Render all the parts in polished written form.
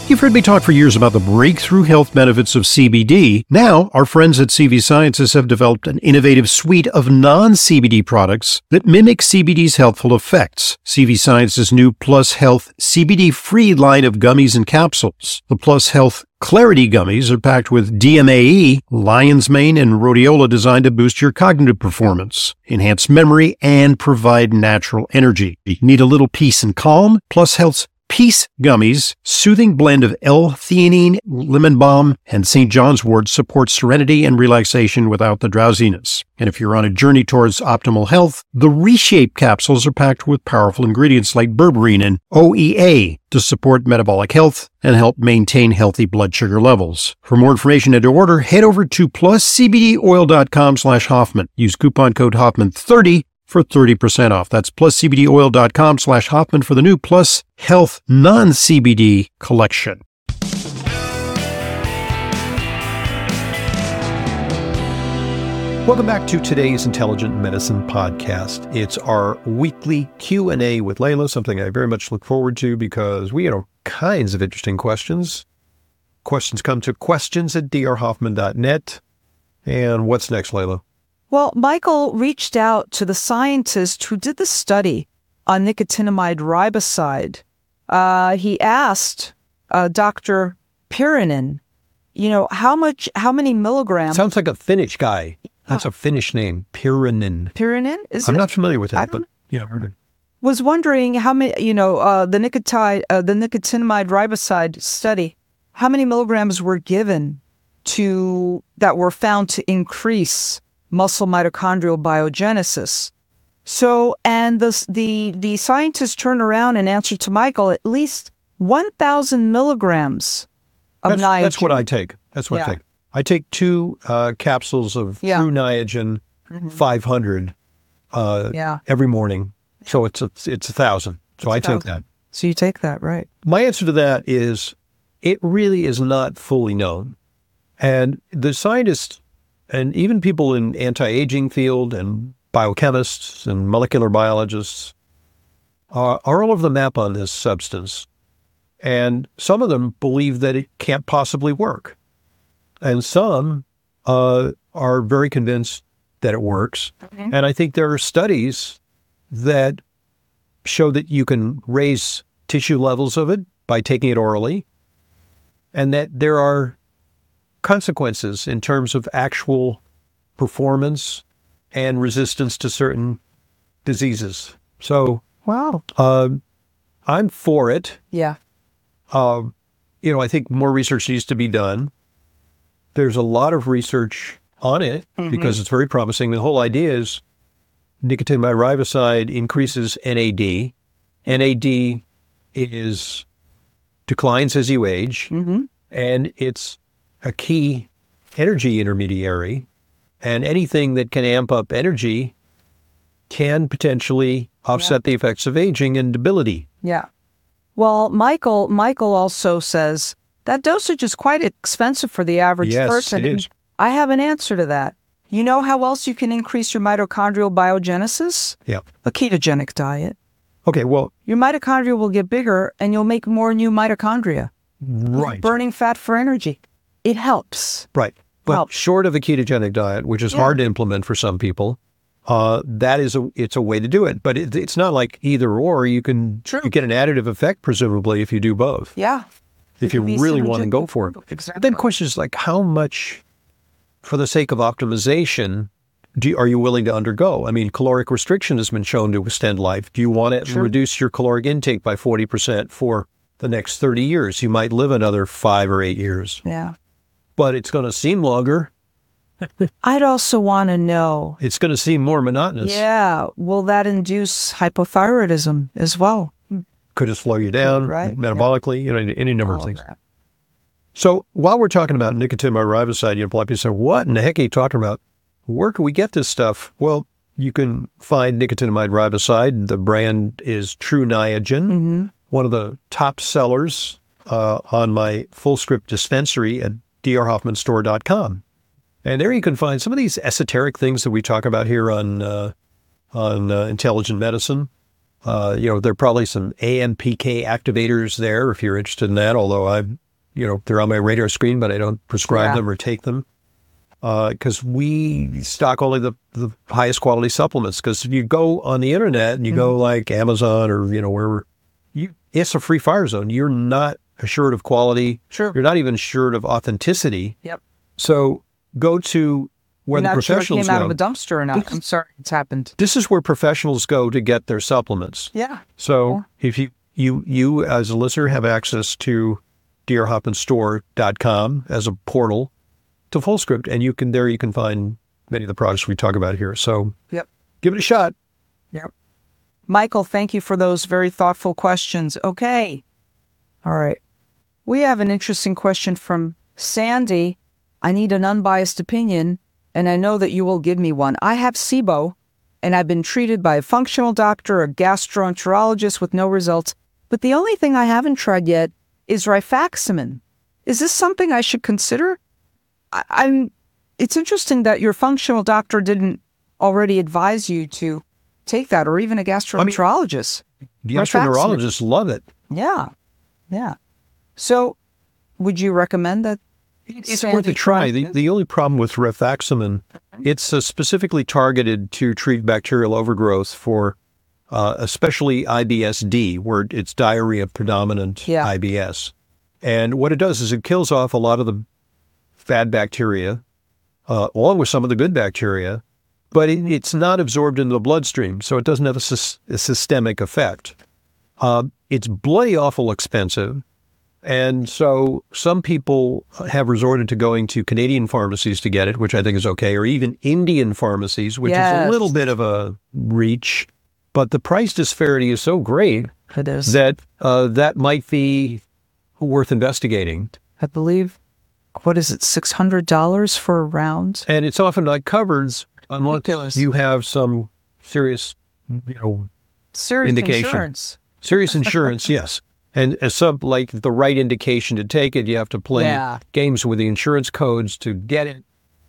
You've heard me talk for years about the breakthrough health benefits of CBD. Now, our friends at CV Sciences have developed an innovative suite of non-CBD products that mimic CBD's healthful effects. CV Sciences' new Plus Health CBD-free line of gummies and capsules. The Plus Health Clarity gummies are packed with DMAE, lion's mane, and rhodiola designed to boost your cognitive performance, enhance memory, and provide natural energy. Need a little peace and calm? Plus Health's Peace Gummies, soothing blend of L-theanine, lemon balm, and St. John's wort supports serenity and relaxation without the drowsiness. And if you're on a journey towards optimal health, the Reshape capsules are packed with powerful ingredients like berberine and OEA to support metabolic health and help maintain healthy blood sugar levels. For more information and to order, head over to pluscbdoil.com/Hoffman. Use coupon code Hoffman30 for 30% off. That's pluscbdoil.com/Hoffman for the new Plus Health non-CBD collection. Welcome back to today's Intelligent Medicine podcast. It's our weekly Q&A with Layla, something I very much look forward to because we have all kinds of interesting questions. Questions come to questions@drhoffman.net. And what's next, Layla? Well, Michael reached out to the scientist who did the study on nicotinamide riboside. He asked Dr. Pirinen, how many milligrams? Sounds like a Finnish guy. That's a Finnish name, Pirinen. Pirinen? I'm not familiar with that, but yeah, I've heard it. Was wondering how many, the nicotinamide riboside study, how many milligrams were given that were found to increase muscle mitochondrial biogenesis. So, and the scientists turned around and answered to Michael, at least 1,000 milligrams of Niagen. That's what I take. I take. I take 2 capsules of True Niagen 500 every morning. So it's 1,000. So I take that. So you take that, right? My answer to that is it really is not fully known. And the scientists and even people in anti-aging field and biochemists and molecular biologists are all over the map on this substance. And some of them believe that it can't possibly work. And some are very convinced that it works. Okay. And I think there are studies that show that you can raise tissue levels of it by taking it orally, and that there are consequences in terms of actual performance and resistance to certain diseases. So, wow, I'm for it. Yeah. I think more research needs to be done. There's a lot of research on it because it's very promising. The whole idea is nicotinamide riboside increases NAD. NAD declines as you age, and it's a key energy intermediary, and anything that can amp up energy can potentially offset the effects of aging and debility. Yeah. Well, Michael also says that dosage is quite expensive for the average person. Yes, it is. I have an answer to that. You know how else you can increase your mitochondrial biogenesis? Yeah. A ketogenic diet. Okay, well, your mitochondria will get bigger and you'll make more new mitochondria. Right. Burning fat for energy. It helps. Right. But short of a ketogenic diet, which is hard to implement for some people, it's a way to do it. But it's not like either or. You get an additive effect, presumably, if you do both. Yeah. If you really want to go for it. Exactly. Then the question is how much, for the sake of optimization, are you willing to undergo? I mean, caloric restriction has been shown to extend life. Do you want to reduce your caloric intake by 40% for the next 30 years? You might live another 5 or 8 years. Yeah. But it's going to seem longer. I'd also want to know. It's going to seem more monotonous. Yeah. Will that induce hypothyroidism as well? Could it slow you down metabolically? Any number of things. So while we're talking about nicotinamide riboside, a lot of people say, what in the heck are you talking about? Where can we get this stuff? Well, you can find nicotinamide riboside. The brand is True Niagen, one of the top sellers on my Fullscript dispensary at drhoffmanstore.com. And there you can find some of these esoteric things that we talk about here on Intelligent Medicine. There are probably some AMPK activators there if you're interested in that, although they're on my radar screen, but I don't prescribe them or take them. Because we stock only the highest quality supplements. Because if you go on the internet and you go like Amazon or wherever, it's a free fire zone. You're not assured of quality. Sure. You're not even assured of authenticity. Yep. So go to where the professionals sure it came out go. of a dumpster or not. I'm sorry, it's happened. This is where professionals go to get their supplements. Yeah. So if you as a listener have access to drhoffmanstore.com as a portal to FullScript, and you can find many of the products we talk about here. So yep, give it a shot. Yep. Michael, thank you for those very thoughtful questions. Okay. All right. We have an interesting question from Sandy. I need an unbiased opinion, and I know that you will give me one. I have SIBO, and I've been treated by a functional doctor, a gastroenterologist with no results, but the only thing I haven't tried yet is rifaximin. Is this something I should consider? It's interesting that your functional doctor didn't already advise you to take that, or even a gastroenterologist. The gastroenterologists love it. Yeah. Yeah. So would you recommend that? It's worth a try. The only problem with rifaximin, it's specifically targeted to treat bacterial overgrowth for especially IBS-D, where it's diarrhea predominant IBS. And what it does is it kills off a lot of the bad bacteria, along with some of the good bacteria, but it's not absorbed into the bloodstream, so it doesn't have a systemic effect. It's bloody awful expensive, and so some people have resorted to going to Canadian pharmacies to get it, which I think is okay, or even Indian pharmacies, which is a little bit of a reach, but the price disparity is so great that that might be worth investigating. I believe, what is it, $600 for a round? And it's often not covered unless you have some serious, serious indication. Insurance. Serious insurance, yes. And like the right indication to take it, you have to play games with the insurance codes to get it.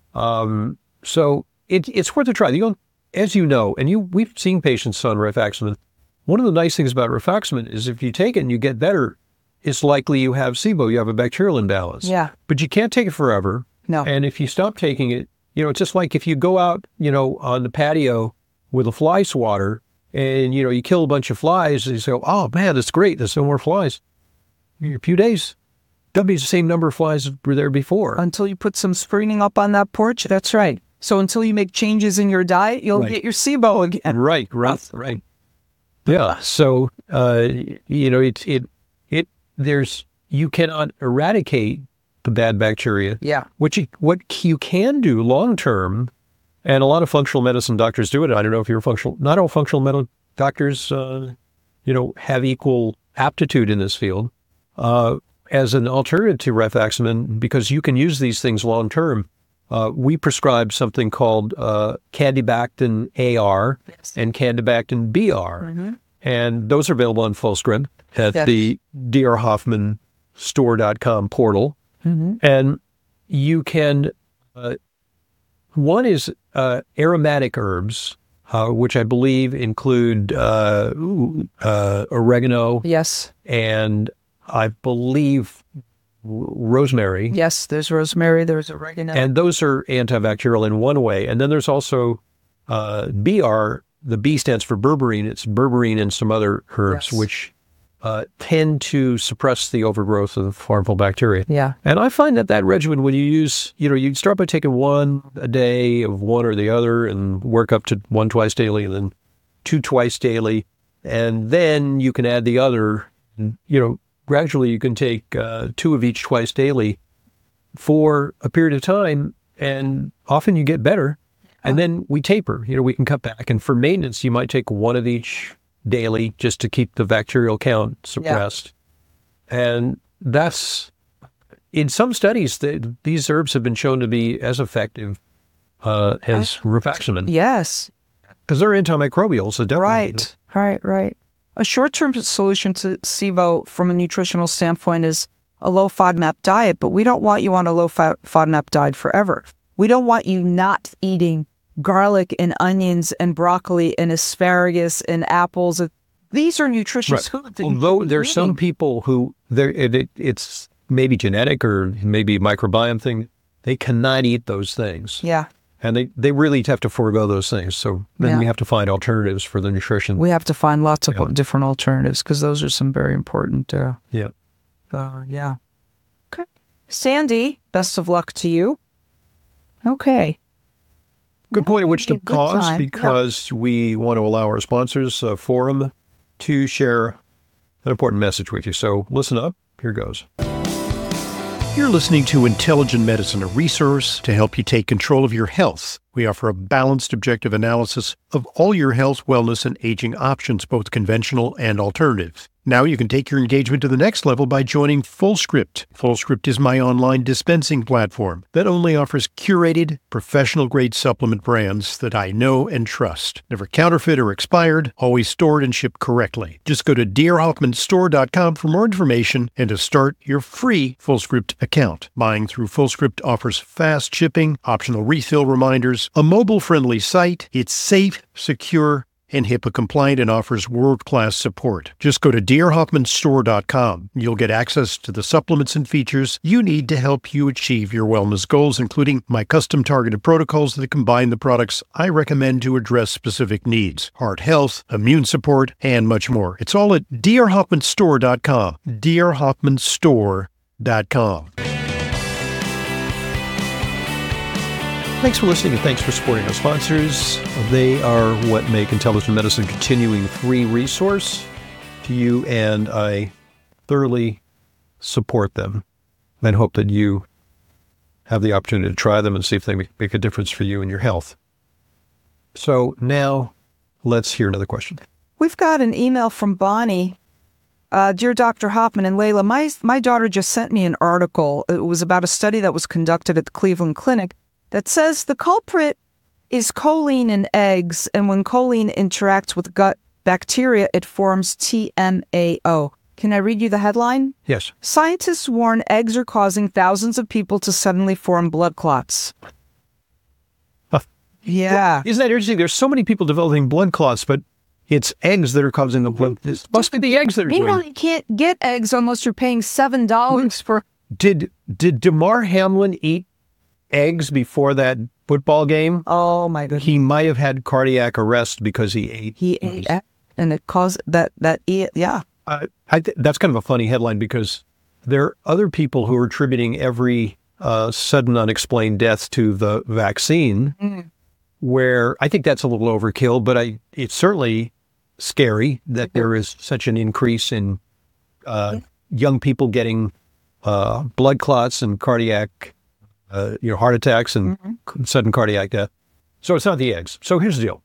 So it's worth a try. As you know, and we've seen patients on rifaximin. One of the nice things about rifaximin is if you take it and you get better, it's likely you have SIBO, you have a bacterial imbalance. Yeah. But you can't take it forever. No. And if you stop taking it, it's just like if you go out, on the patio with a fly swatter and, you kill a bunch of flies and you say, oh man, that's great. There's no more flies. In a few days, that'll be the same number of flies that were there before. Until you put some screening up on that porch. That's right. So until you make changes in your diet, you'll get your SIBO again. Right. Yeah. So, you cannot eradicate the bad bacteria. Yeah. What you can do long term, and a lot of functional medicine doctors do it. I don't know if you're not all functional medical doctors, have equal aptitude in this field. As an alternative to rifaximin, because you can use these things long term, we prescribe something called Candibactin AR and Candibactin BR. Mm-hmm. And those are available on FullScript at the drhoffmanstore.com portal. Mm-hmm. And you can, one is aromatic herbs, which I believe include oregano. Yes. And I believe rosemary. Yes, there's rosemary, there's oregano. And those are antibacterial in one way. And then there's also BR. The B stands for berberine. It's berberine and some other herbs, which tend to suppress the overgrowth of harmful bacteria. Yeah. And I find that regimen, when you use, you start by taking one a day of one or the other and work up to 1 twice daily and then 2 twice daily. And then you can add the other, gradually you can take 2 of each twice daily for a period of time. And often you get better. And then we taper, we can cut back. And for maintenance, you might take 1 of each daily just to keep the bacterial count suppressed. Yeah. And that's, in some studies, these herbs have been shown to be as effective as rifaximin. Yes. Because they're antimicrobial, so definitely. Right. A short-term solution to SIBO from a nutritional standpoint is a low FODMAP diet, but we don't want you on a low FODMAP diet forever. We don't want you not eating garlic and onions and broccoli and asparagus and apples. these are nutritious Right. foods. that you Although should be there's some eating. people who it's maybe genetic or maybe a microbiome thing. They cannot eat those things. Yeah. And they really have to forego those things. So then Yeah. we have to find alternatives for the nutrition. We have to find lots of Yeah. different alternatives because those are some very important. Yeah. Yeah. Okay. Sandy, best of luck to you. Okay. Good point at which to Good pause time. because we want to allow our sponsors, Forum, to share an important message with you. So listen up. Here goes. You're listening to Intelligent Medicine, a resource to help you take control of your health. We offer a balanced, objective analysis of all your health, wellness, and aging options, both conventional and alternative. Now you can take your engagement to the next level by joining FullScript. FullScript is my online dispensing platform that only offers curated, professional-grade supplement brands that I know and trust. Never counterfeit or expired, always stored and shipped correctly. Just go to drhoffmanstore.com for more information and to start your free FullScript account. Buying through FullScript offers fast shipping, optional refill reminders, a mobile-friendly site. It's safe, secure, and HIPAA compliant and offers world-class support. Just go to drhoffmanstore.com. You'll get access to the supplements and features you need to help you achieve your wellness goals, including my custom targeted protocols that combine the products I recommend to address specific needs, heart health, immune support, and much more. It's all at drhoffmanstore.com. drhoffmanstore.com. Thanks for listening and thanks for supporting our sponsors. They are what make Intelligent Medicine a continuing free resource to you, and I thoroughly support them and hope that you have the opportunity to try them and see if they make a difference for you and your health. So now let's hear another question. We've got an email from Bonnie. Dear Dr. Hoffman and Layla, my daughter just sent me an article. It was about a study that was conducted at the Cleveland Clinic that says the culprit is choline in eggs, and when choline interacts with gut bacteria, it forms TMAO. Can I read you the headline? Yes. Scientists warn eggs are causing thousands of people to suddenly form blood clots. Yeah. Isn't that interesting? There's so many people developing blood clots, but it's eggs that are causing the blood. It must be the eggs that are Meanwhile, doing it. you can't get eggs unless you're paying $7 for... Did Damar Hamlin eat eggs before that football game? Oh, my goodness. He might have had cardiac arrest because he ate. He ate eggs, and it caused that yeah. That's kind of a funny headline because there are other people who are attributing every sudden unexplained death to the vaccine, where I think that's a little overkill, but it's certainly scary that there is such an increase in young people getting blood clots and cardiac heart attacks and sudden cardiac death. So it's not the eggs. So here's the deal.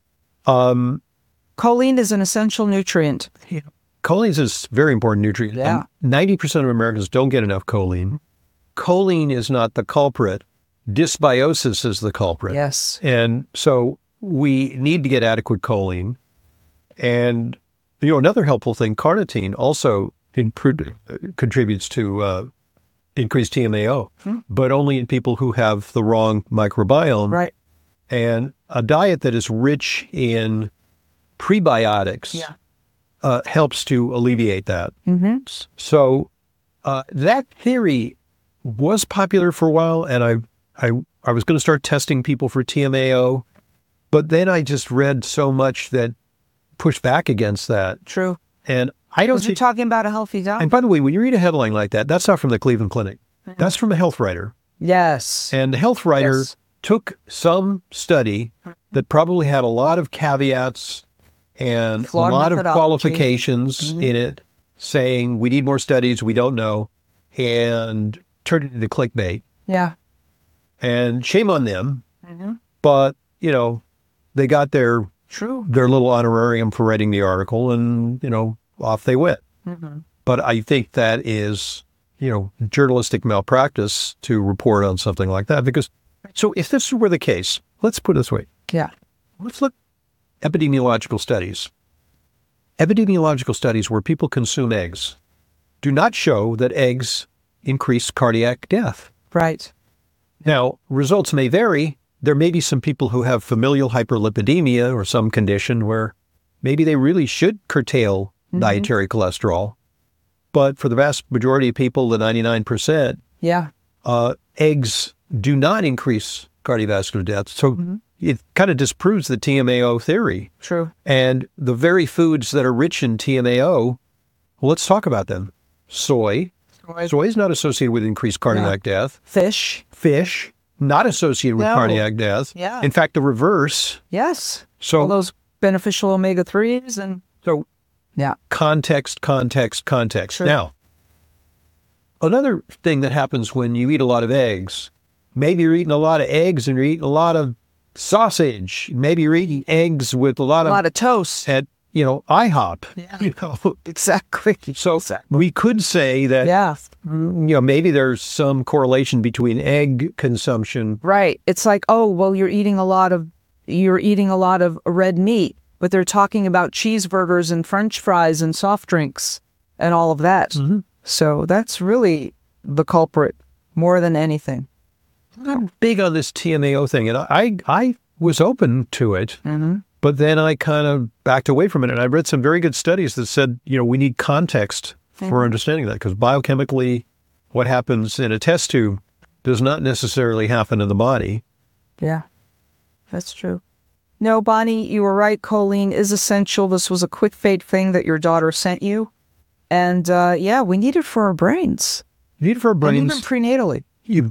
Choline is an essential nutrient. Choline is a very important nutrient. Yeah. 90% of Americans don't get enough choline. Choline is not the culprit. Dysbiosis is the culprit. Yes. And so we need to get adequate choline. And, another helpful thing, carnitine also contributes to increased TMAO, but only in people who have the wrong microbiome. Right. And a diet that is rich in prebiotics helps to alleviate that. So that theory was popular for a while, and I was going to start testing people for TMAO, but then I just read so much that pushed back against that. True. And I don't Because you're talking about a healthy diet. And by the way, when you read a headline like that, that's not from the Cleveland Clinic. That's from a health writer. Yes. And the health writer took some study that probably had a lot of caveats and Flawed a lot of methodology. qualifications in it, saying we need more studies, we don't know, and turned it into clickbait. Yeah. And shame on them. But, they got their little honorarium for writing the article, and, off they went. But I think that is, journalistic malpractice to report on something like that. Because, so if this were the case, let's put it this way. Yeah. Let's look at epidemiological studies. Epidemiological studies where people consume eggs do not show that eggs increase cardiac death. Right. Now, results may vary. There may be some people who have familial hyperlipidemia or some condition where maybe they really should curtail dietary cholesterol. But for the vast majority of people, the 99%, Yeah. eggs do not increase cardiovascular death. So it kind of disproves the TMAO theory. True. And the very foods that are rich in TMAO, well, let's talk about them. Soy. Soy is not associated with increased cardiac death. Fish. Fish, not associated with No. cardiac death. Yeah. In fact, the reverse. Yes. So All those beneficial omega-3s and So yeah. context. Sure. Now, another thing that happens when you eat a lot of eggs, maybe you're eating a lot of eggs and you're eating a lot of sausage. Maybe you're eating eggs with a lot A of lot of toast. at, IHOP. Yeah. Exactly. So we could say that, Yeah. maybe there's some correlation between egg consumption. Right. It's like, oh, well, you're eating a lot of red meat, but they're talking about cheeseburgers and French fries and soft drinks and all of that. So that's really the culprit more than anything. I'm big on this TMAO thing, and I was open to it, but then I kind of backed away from it. And I read some very good studies that said, we need context for understanding that, because biochemically, what happens in a test tube does not necessarily happen in the body. Yeah, that's true. No, Bonnie, you were right. Choline is essential. This was a quick fade thing that your daughter sent you. And we need it for our brains. You need it for our And even brains. prenatally.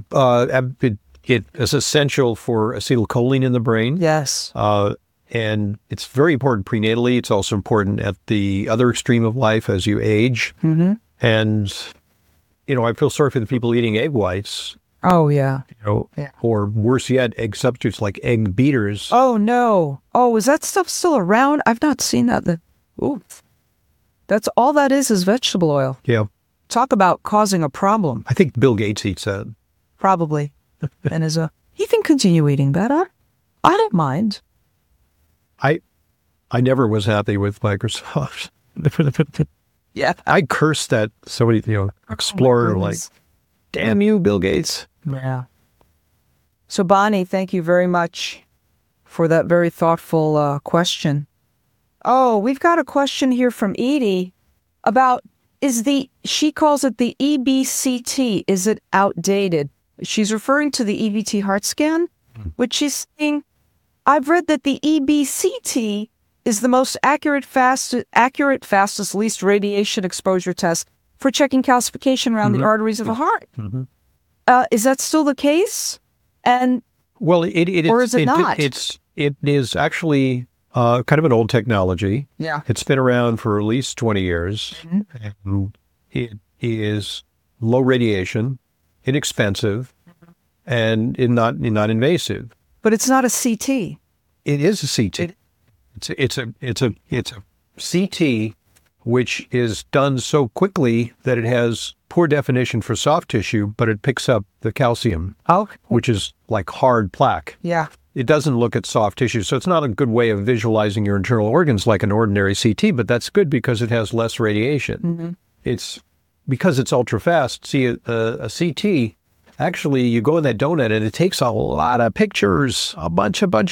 It is essential for acetylcholine in the brain. Yes. And it's very important prenatally. It's also important at the other extreme of life as you age. Mm-hmm. And, I feel sorry for the people eating egg whites, Oh, yeah. Yeah. or worse yet, egg substitutes like egg beaters. Oh, no. Oh, is that stuff still around? I've not seen that. Ooh. That's all that is vegetable oil. Yeah. Talk about causing a problem. I think Bill Gates eats that. Probably. And he can continue eating that. I don't mind. I never was happy with Microsoft. Yeah. I cursed that somebody, explorer, like, damn you, Bill Gates. Yeah. So, Bonnie, thank you very much for that very thoughtful question. Oh, we've got a question here from Edie about, she calls it the EBCT. Is it outdated? She's referring to the EVT heart scan, which she's saying, I've read that the EBCT is the most accurate, fastest, least radiation exposure test for checking calcification around the arteries of the heart. Is that still the case? And Well, it is. Or is it not? It is actually kind of an old technology. yeah, It's been around for at least 20 years. And it is low radiation, inexpensive, and not invasive. but it's not a CT. It is a CT. It's a CT, which is done so quickly that it has poor definition for soft tissue, but it picks up the calcium, Oh, which is like hard plaque. yeah. It doesn't look at soft tissue, so it's not a good way of visualizing your internal organs like an ordinary CT, but that's good because it has less radiation. It's because it's ultra fast. See, a CT, actually, you go in that donut and it takes a lot of pictures, a bunch of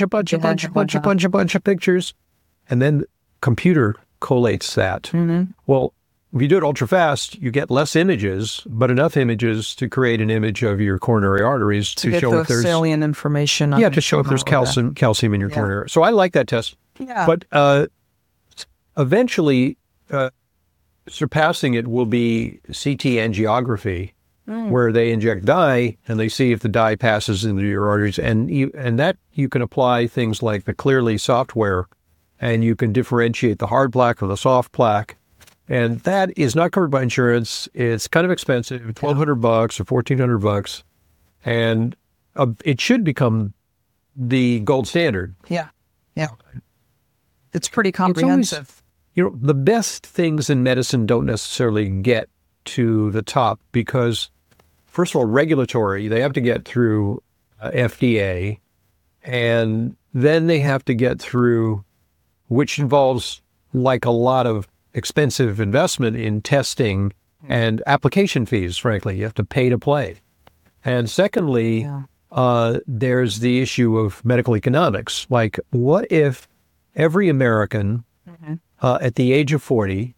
pictures, and then computer collates that. Well, if you do it ultra fast, you get less images, but enough images to create an image of your coronary arteries to Get show the if there's salient information. to show if there's calcium in your coronary. So I like that test. Yeah. But eventually, surpassing it will be CT angiography, where they inject dye and they see if the dye passes into your arteries, and that you can apply things like the Clearly software, and you can differentiate the hard plaque from the soft plaque. And that is not covered by insurance. It's kind of expensive, $1,200 or $1,400, and it should become the gold standard. Yeah. Yeah. It's pretty comprehensive. The best things in medicine don't necessarily get to the top because, first of all, regulatory, they have to get through FDA, and then they have to get through, which involves like a lot of expensive investment in testing and application fees, frankly. You have to pay to play. And secondly, there's the issue of medical economics. Like, what if every American at the age of 40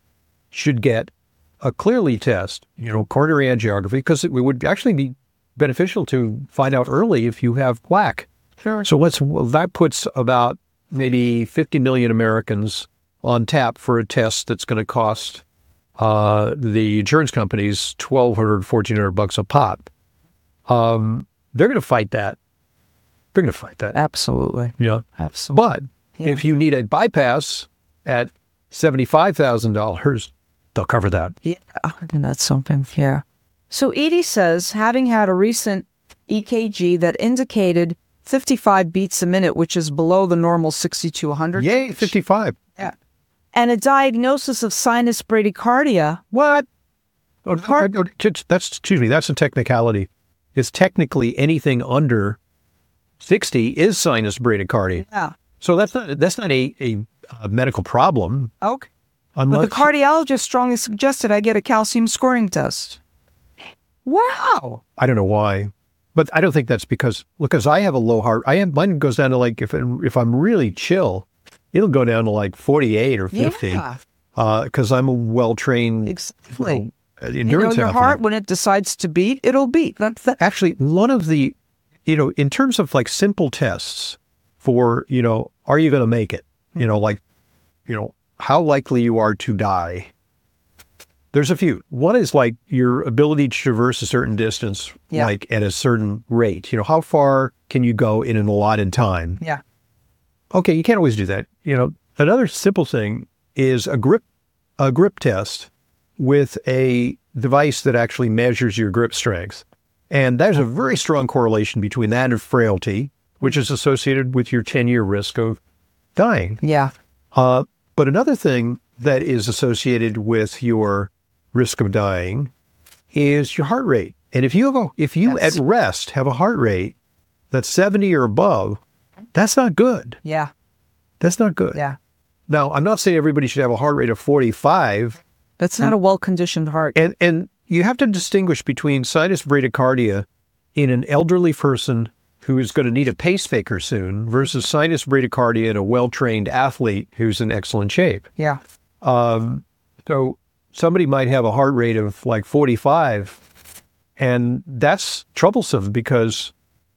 should get a clearly test, coronary angiography, because it would actually be beneficial to find out early if you have plaque. Sure. So that puts about maybe 50 million Americans on tap for a test that's going to cost the insurance companies $1,200, $1,400 a pop. They're going to fight that. They're going to fight that. Absolutely. Yeah. Absolutely. But if you need a bypass at $75,000, they'll cover that. Yeah, and that's something. Yeah. So Edie says, having had a recent EKG that indicated 55 beats a minute, which is below the normal 60 to 100. Yay, 55. Yeah. And a diagnosis of sinus bradycardia. What? That's a technicality. It's technically anything under 60 is sinus bradycardia. Yeah. So that's not a medical problem. Okay. Unless, But the cardiologist strongly suggested I get a calcium scoring test. Wow. I don't know why, but I don't think that's because I have a low heart. Mine goes down to like, if I'm really chill, it'll go down to like 48 or 50. Yeah. Because I'm a well-trained Exactly. endurance your athlete. heart, when it decides to beat, it'll beat. That's that. Actually, one of the, in terms of like simple tests for, are you going to make it? How likely you are to die. There's a few. One is like your ability to traverse a certain distance, like at a certain rate. How far can you go in an allotted time? Yeah. Okay, you can't always do that. Another simple thing is a grip test with a device that actually measures your grip strength. And there's a very strong correlation between that and frailty, which is associated with your 10-year risk of dying. Yeah. But another thing that is associated with your risk of dying is your heart rate. And if you at rest have a heart rate that's 70 or above, that's not good. Yeah. That's not good. Yeah. Now, I'm not saying everybody should have a heart rate of 45. That's not a well-conditioned heart. And you have to distinguish between sinus bradycardia in an elderly person who is going to need a pacemaker soon versus sinus bradycardia in a well-trained athlete who's in excellent shape. Yeah. So somebody might have a heart rate of like 45, and that's troublesome because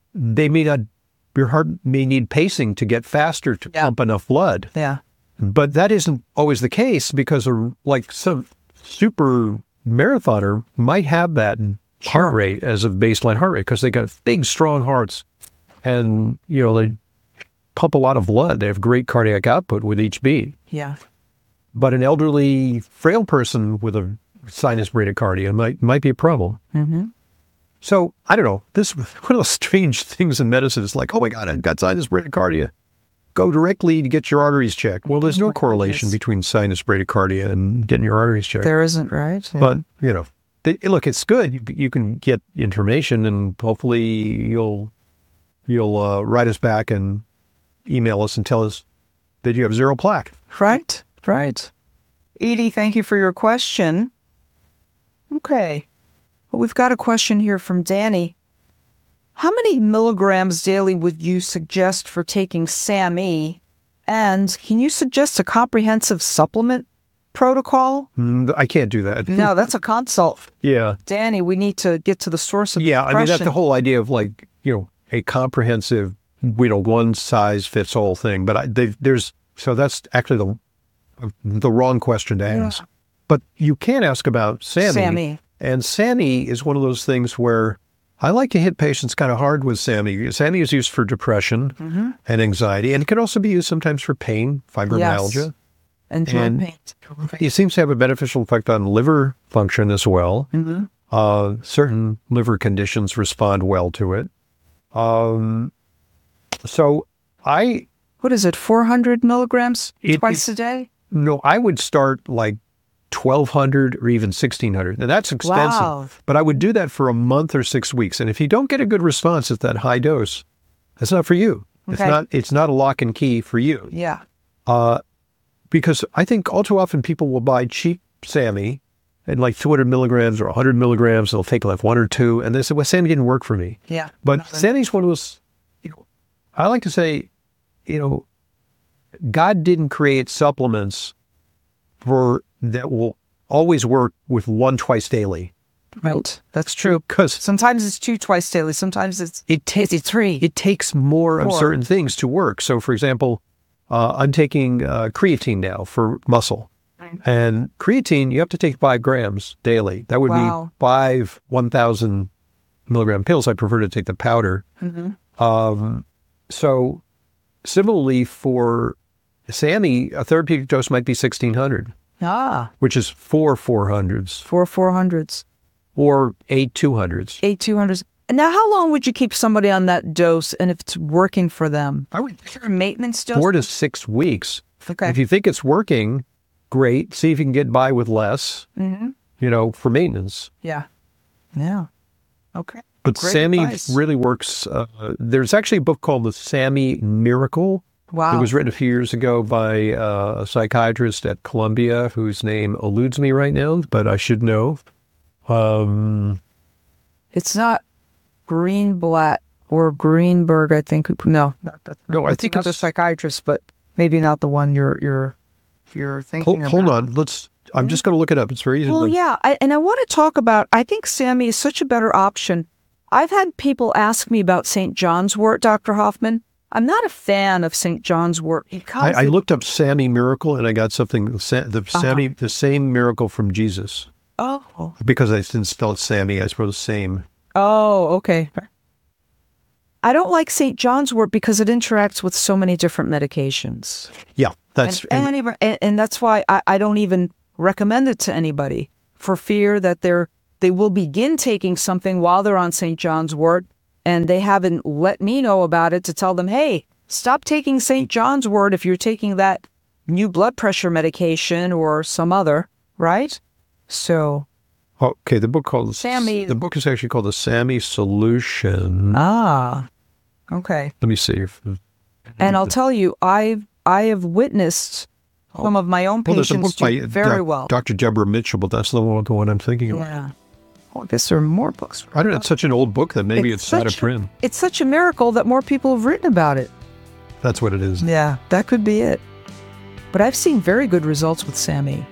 your heart may need pacing to get faster to pump enough blood. Yeah. But that isn't always the case because some super marathoner might have that heart rate as a baseline heart rate because they got big, strong hearts. And, they pump a lot of blood. They have great cardiac output with each beat. Yeah. But an elderly, frail person with a sinus bradycardia might be a problem. Mm-hmm. So, I don't know. This is one of those strange things in medicine. It's like, oh my God, I've got sinus bradycardia. Go directly to get your arteries checked. Well, there's no correlation between sinus bradycardia and getting your arteries checked. There isn't, right? Yeah. But, look, it's good. You can get information, and hopefully you'll write us back and email us and tell us that you have zero plaque. Right. Edie, thank you for your question. Okay. Well, we've got a question here from Danny. How many milligrams daily would you suggest for taking SAMe? And can you suggest a comprehensive supplement protocol? I can't do that. No, that's a consult. Yeah. Danny, we need to get to the source of depression. I mean, that's the whole idea of a comprehensive, one size fits all thing. But that's actually the wrong question to ask. Yeah. But you can ask about SAMe. And SAMe is one of those things where I like to hit patients kind of hard with SAMe. SAMe is used for depression and anxiety, and it can also be used sometimes for pain, fibromyalgia. Yes. And joint pain. It seems to have a beneficial effect on liver function as well. Mm-hmm. Certain liver conditions respond well to it. What is it, 400 milligrams twice a day? No, I would start like 1,200 or even 1,600. Now, that's expensive. Wow. But I would do that for a month or 6 weeks. And if you don't get a good response at that high dose, that's not for you. Okay. It's not a lock and key for you. Yeah. Because I think all too often people will buy cheap SAMe and like 200 milligrams or 100 milligrams. They'll take like one or two. And they say, well, SAMe didn't work for me. Yeah. But SAMe's one of those, I like to say, God didn't create supplements that will always work with one twice daily. Right. That's true. Because sometimes it's 2 twice daily. Sometimes it's 3. It takes more of certain things to work. So, for example, I'm taking creatine now for muscle. And creatine, you have to take 5 grams daily. That would be 5 1,000 milligram pills. I prefer to take the powder. So similarly for SAMe, a therapeutic dose might be 1,600. Which is 4 400s. 4 400s. Or 8 200s. 8 200s. Now, how long would you keep somebody on that dose, and if it's working for them? I would a maintenance dose? 4 to 6 weeks. Okay. If you think it's working, great. See if you can get by with less, for maintenance. Yeah. Okay. But Great SAMe advice. really works. There's actually a book called The SAMe Miracle. Wow. It was written a few years ago by a psychiatrist at Columbia whose name eludes me right now, but I should know. It's not Greenblatt or Greenberg, I think. No, I think it's a psychiatrist, but maybe not the one you're thinking about. Hold on. I'm just going to look it up. It's very easy. Well, yeah, and I want to talk about, I think SAMe is such a better option. I've had people ask me about St. John's wort, Dr. Hoffman. I'm not a fan of St. John's wort because I looked up SAMe Miracle and I got something, the same miracle from Jesus. Oh. Because I didn't spell it Sammy, I suppose same. Oh, okay. I don't like St. John's wort because it interacts with so many different medications. Yeah, that's... And that's why I don't even recommend it to anybody for fear that they will begin taking something while they're on St. John's wort, and they haven't let me know about it to tell them, hey, stop taking St. John's wort if you're taking that new blood pressure medication or some other, right? So... Okay, the book SAMe. The book is actually called The SAMe Solution. Okay. Let me see. And I'll tell you, I have witnessed some of my own patients do very well. Dr. Deborah Mitchell, but that's the one I'm thinking of. Yeah. Oh, I guess there are more books. I don't know. It's such an old book that maybe it's out of print. It's such a miracle that more people have written about it. That's what it is. Yeah, that could be it. But I've seen very good results with SAMe.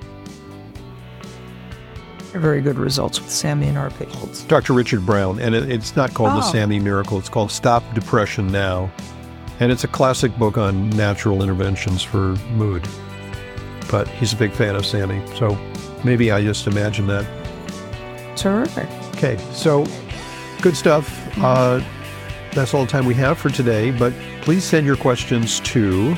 Very good results with SAMe in our patients. Dr. Richard Brown, and it's not called The SAMe Miracle. It's called Stop Depression Now. And it's a classic book on natural interventions for mood. But he's a big fan of SAMe, so maybe I just imagined that. Terrific. Okay, so good stuff. That's all the time we have for today, but please send your questions to...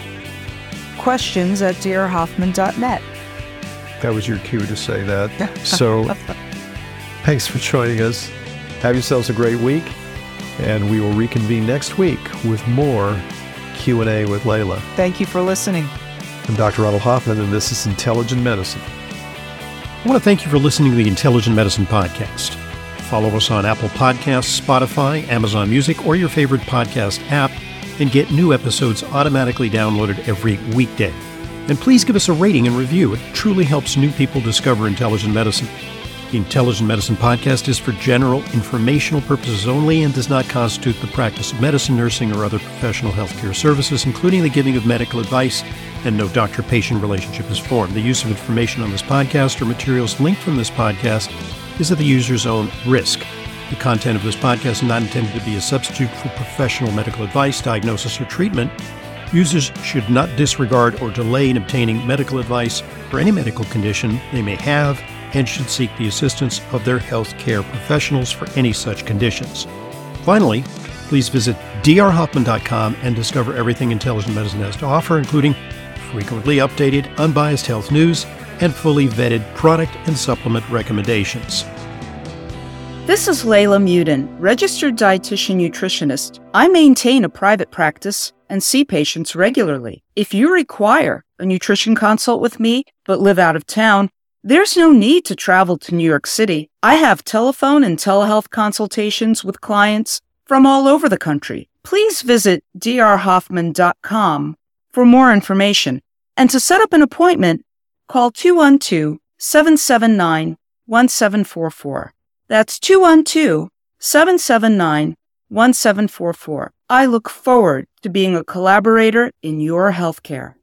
questions@drhoffman.net. That was your cue to say that. So thanks for joining us. Have yourselves a great week, and we will reconvene next week with more Q&A with Layla. Thank you for listening. I'm Dr. Ronald Hoffman, and this is Intelligent Medicine. I want to thank you for listening to the Intelligent Medicine Podcast. Follow us on Apple Podcasts, Spotify, Amazon Music, or your favorite podcast app, and get new episodes automatically downloaded every weekday. And please give us a rating and review. It truly helps new people discover intelligent medicine. The Intelligent Medicine Podcast is for general informational purposes only and does not constitute the practice of medicine, nursing, or other professional healthcare services, including the giving of medical advice, and no doctor-patient relationship is formed. The use of information on this podcast or materials linked from this podcast is at the user's own risk. The content of this podcast is not intended to be a substitute for professional medical advice, diagnosis, or treatment. Users should not disregard or delay in obtaining medical advice for any medical condition they may have and should seek the assistance of their healthcare professionals for any such conditions. Finally, please visit drhoffman.com and discover everything Intelligent Medicine has to offer, including frequently updated, unbiased health news and fully vetted product and supplement recommendations. This is Layla Muden, registered dietitian nutritionist. I maintain a private practice and see patients regularly. If you require a nutrition consult with me but live out of town, there's no need to travel to New York City. I have telephone and telehealth consultations with clients from all over the country. Please visit drhoffman.com for more information. And to set up an appointment, call 212-779-1744. That's 212-779-1744. I look forward to being a collaborator in your healthcare.